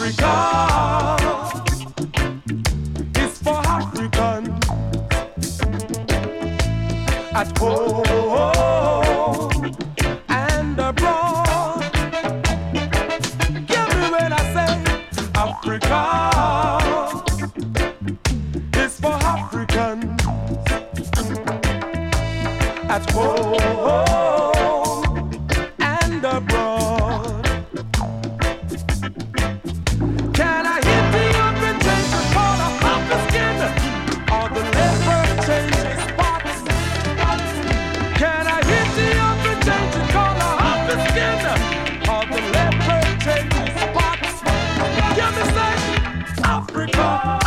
Africa is for Africans at home and abroad. Get me when I say Africa is for Africans at home and abroad. Can I hit the invitation for the copper skin or the leopard changes spots? Can I hit the invitation for the copper skin or the leopard changes spots? Give me say Africa.